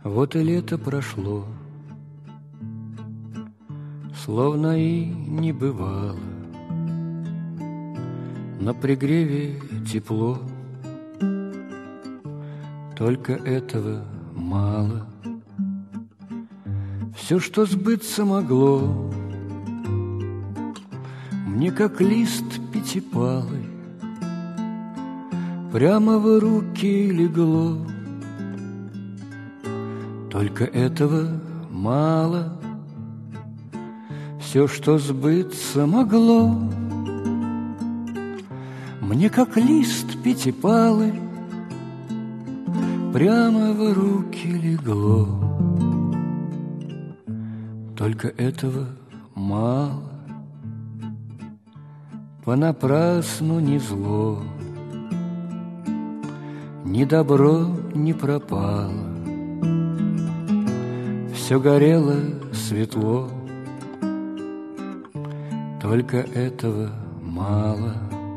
Вот и лето прошло, словно и не бывало. На пригреве тепло, только этого мало. Все, что сбыться могло, мне как лист пятипалый прямо в руки легло. Только этого мало. Все, что сбыться могло, мне как лист пятипалый прямо в руки легло. Только этого мало. Понапрасну ни зло, ни добро не пропало. Все горело светло, только этого мало.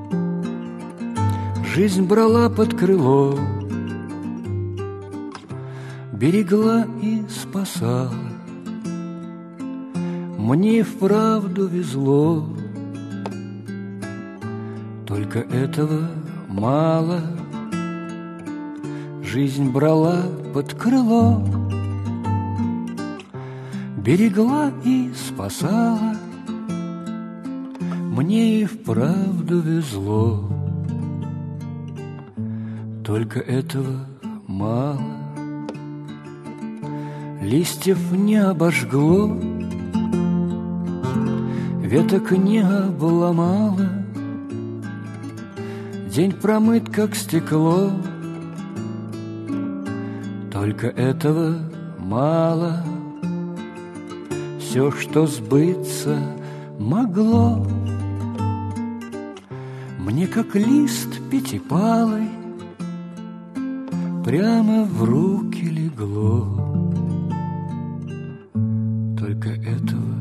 Жизнь брала под крыло, берегла и спасала. Мне и вправду везло, только этого мало. Жизнь брала под крыло, берегла и спасала. Мне и вправду везло, только этого мало. Листьев не обожгло, веток не обломало. День промыт, как стекло, только этого мало. Все, что сбыться могло, мне как лист пятипалый прямо в руки легло. Только этого